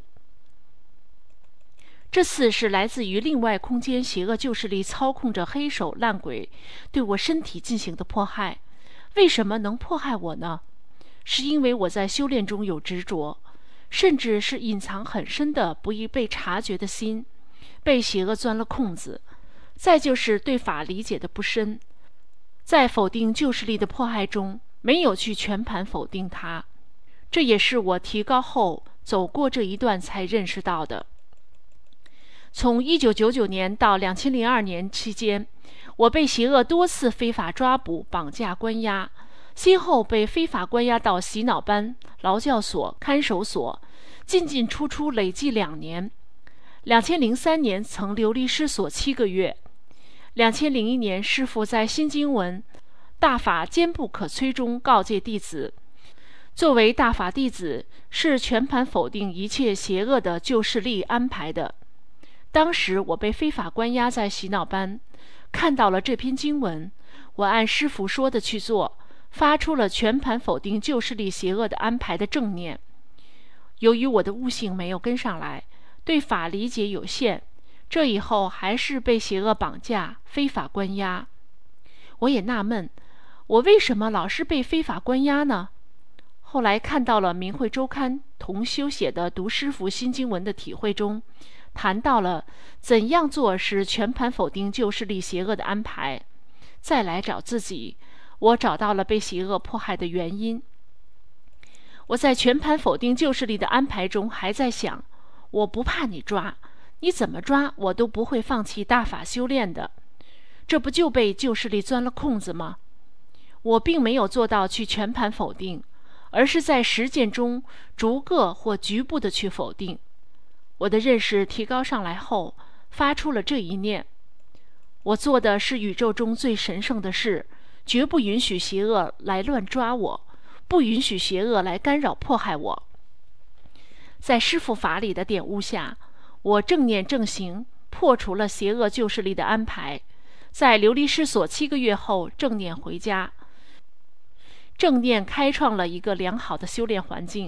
Speaker 4: 这次是来自于另外空间邪恶旧势力操控着黑手烂鬼对我身体进行的迫害。为什么能迫害我呢？是因为我在修炼中有执着，甚至是隐藏很深的不易被察觉的心，被邪恶钻了空子。再就是对法理解的不深，在否定旧势力的迫害中，没有去全盘否定它。这也是我提高后走过这一段才认识到的。从一九九九年到两千零二年期间，我被邪恶多次非法抓捕、绑架、关押，先后被非法关押到洗脑班、劳教所、看守所，进进出出累计两年。两千零三年曾流离失所七个月。两千零一年，师父在新经文《大法坚不可摧》中告诫弟子，作为大法弟子，是全盘否定一切邪恶的旧势力安排的。当时我被非法关押在洗脑班，看到了这篇经文，我按师父说的去做，发出了全盘否定旧势力邪恶的安排的正念。由于我的悟性没有跟上来，对法理解有限，这以后还是被邪恶绑架、非法关押。我也纳闷，我为什么老是被非法关押呢？后来看到了明慧周刊同修写的读师父新经文的体会中，谈到了怎样做是全盘否定旧势力邪恶的安排。再来找自己，我找到了被邪恶迫害的原因。我在全盘否定旧势力的安排中，还在想，我不怕你抓，你怎么抓我都不会放弃大法修炼的。这不就被旧势力钻了空子吗？我并没有做到去全盘否定，而是在实践中逐个或局部的去否定。我的认识提高上来后，发出了这一念：我做的是宇宙中最神圣的事，绝不允许邪恶来乱抓我，不允许邪恶来干扰迫害我。在师父法理的点悟下，我正念正行，破除了邪恶旧势力的安排。在流离失所七个月后，正念回家。正念开创了一个良好的修炼环境。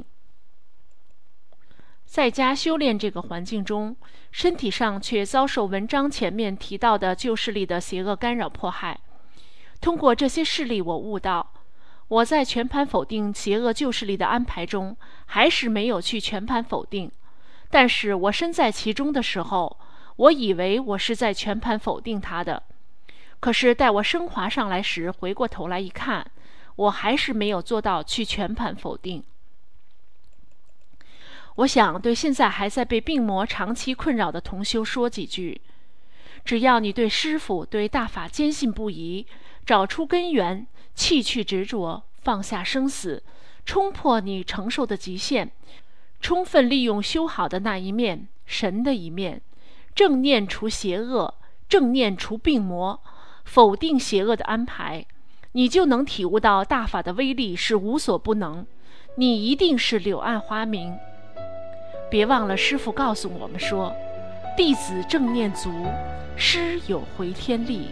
Speaker 4: 在家修炼这个环境中，身体上却遭受文章前面提到的旧势力的邪恶干扰迫害。通过这些事例，我悟到，我在全盘否定邪恶旧势力的安排中，还是没有去全盘否定。但是我身在其中的时候，我以为我是在全盘否定它的。可是待我升华上来时，回过头来一看， 我还是没有做到去全盘否定。我想对现在还在被病魔长期困扰的同修说几句：只要你对师父、对大法坚信不疑，找出根源，弃去执着，放下生死，冲破你承受的极限，充分利用修好的那一面，神的一面，正念除邪恶，正念除病魔，否定邪恶的安排，你就能体悟到大法的威力是无所不能，你一定是柳暗花明。别忘了师父告诉我们说，弟子正念足，师有回天力。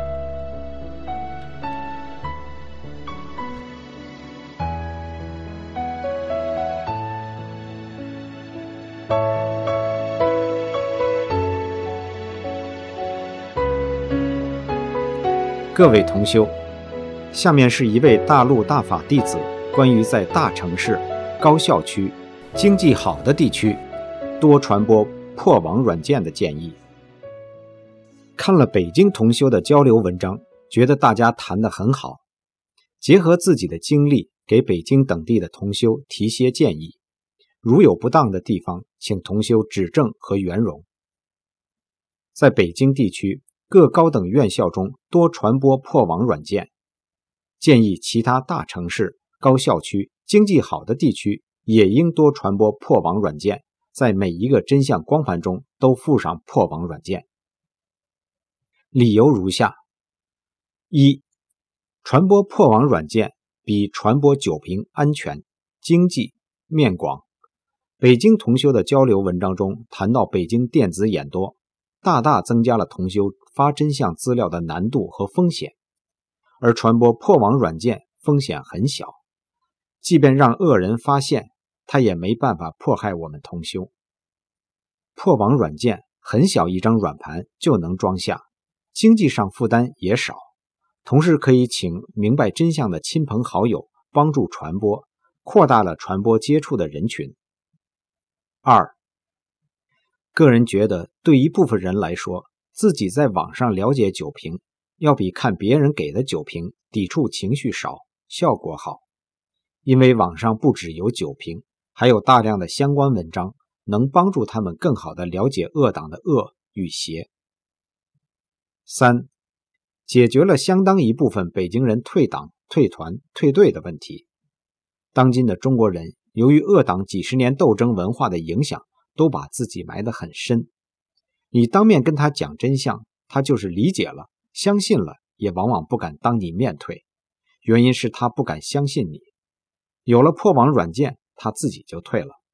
Speaker 7: 各位同修，下面是一位大陆大法弟子关于在大城市、高校区、经济好的地区多传播破网软件的建议。看了北京同修的交流文章，觉得大家谈得很好，结合自己的经历，给北京等地的同修提些建议，如有不当的地方，请同修指正和圆融。在北京地区各高等院校中多传播破网软件，建议其他大城市、高校区、经济好的地区也应多传播破网软件，在每一个真相光盘中都附上破网软件。理由如下：一、传播破网软件比传播酒瓶安全、经济、面广。北京同修的交流文章中谈到北京电子眼多，大大增加了同修发真相资料的难度和风险，而传播破网软件风险很小，即便让恶人发现，他也没办法迫害我们同修。破网软件很小一张软盘就能装下，经济上负担也少，同时可以请明白真相的亲朋好友帮助传播，扩大了传播接触的人群。二、个人觉得对一部分人来说，自己在网上了解酒瓶，要比看别人给的酒瓶抵触情绪少，效果好。因为网上不只有酒瓶，还有大量的相关文章，能帮助他们更好地了解恶党的恶与邪。三、解决了相当一部分北京人退党、退团、退队的问题。当今的中国人由于恶党几十年斗争文化的影响，都把自己埋得很深。你当面跟他讲真相，他就是理解了、相信了，也往往不敢当你面退，原因是他不敢相信你。有了破网软件，他自己就退了。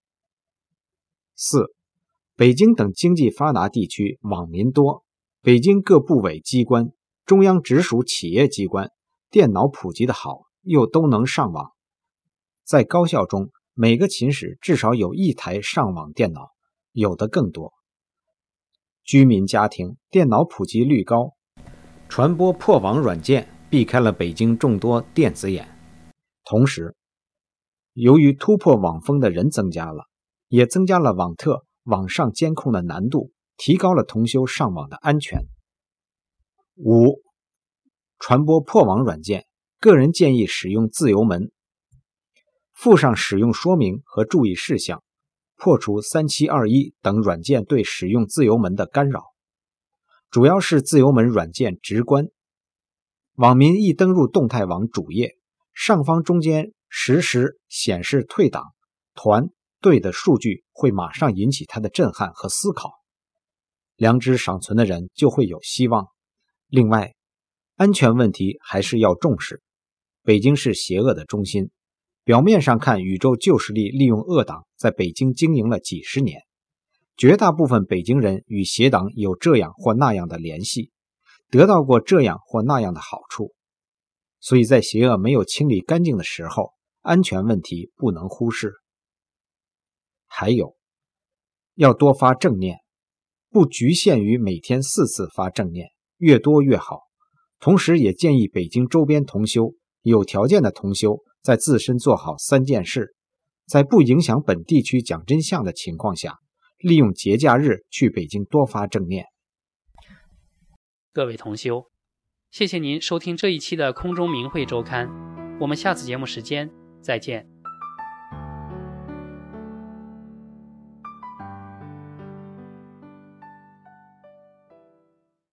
Speaker 7: 四、北京等经济发达地区网民多，北京各部委机关、中央直属企业机关电脑普及的好，又都能上网。在高校中，每个寝室至少有一台上网电脑，有的更多。居民家庭电脑普及率高，传播破网软件避开了北京众多电子眼。同时，由于突破网封的人增加了，也增加了网特网上监控的难度，提高了同修上网的安全。五、传播破网软件，个人建议使用自由门，附上使用说明和注意事项，破除三七二一等软件对使用自由门的干扰。主要是自由门软件直观，网民一登入动态网主页，上方中间实时显示退党、团、队的数据，会马上引起他的震撼和思考，良知尚存的人就会有希望。另外，安全问题还是要重视。北京是邪恶的中心，表面上看，宇宙旧势力利用恶党在北京经营了几十年，绝大部分北京人与邪党有这样或那样的联系，得到过这样或那样的好处，所以在邪恶没有清理干净的时候，安全问题不能忽视。还有，要多发正念，不局限于每天四次发正念，越多越好。同时也建议北京周边同修，有条件的同修，在自身做好三件事，在不影响本地区讲真相的情况下，利用节假日去北京多发正念。
Speaker 8: 各位同修，谢谢您收听这一期的空中明慧周刊。 我们下次节目时间再见。